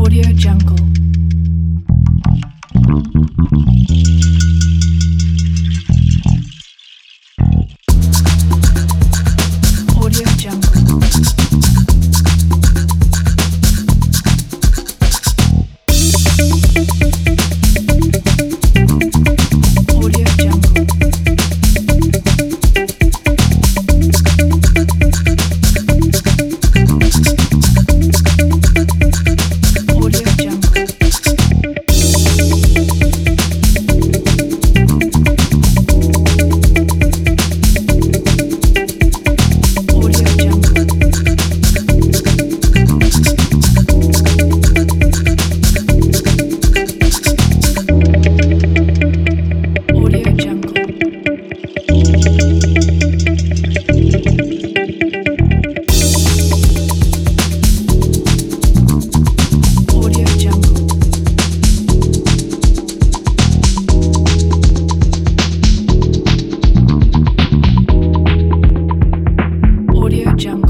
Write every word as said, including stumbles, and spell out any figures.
Audio Jungle. Audio Jungle. Audio Jungle. Audio Jungle. Audio Jungle. Audio Jungle. Audio Jungle. Audio Jungle.